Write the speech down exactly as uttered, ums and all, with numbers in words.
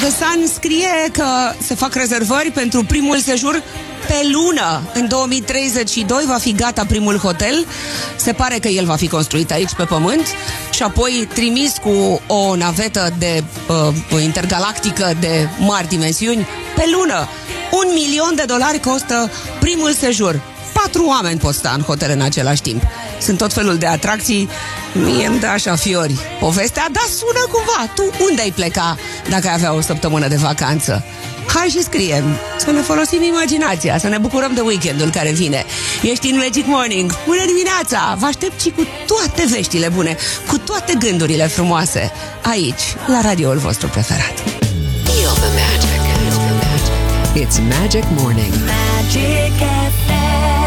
The Sun scrie că se fac rezervări pentru primul sejur pe lună. În două mii treizeci și doi va fi gata primul hotel. Se pare că el va fi construit aici pe pământ și apoi trimis cu o navetă de uh, intergalactică de mari dimensiuni pe lună. Un milion de dolari costă primul sejur. Patru oameni pot sta în hotel în același timp. Sunt tot felul de atracții. Mie îmi dă așa fiori povestea, dar sună cumva. Tu unde ai pleca dacă ai avea o săptămână de vacanță? Hai și scriem, să ne folosim imaginația, să ne bucurăm de weekendul care vine. Ești în Magic Morning. Bună dimineața! Vă aștept și cu toate veștile bune, cu toate gândurile frumoase, aici, la radioul vostru preferat. Feel the magic. It's Magic Morning. Magic F M.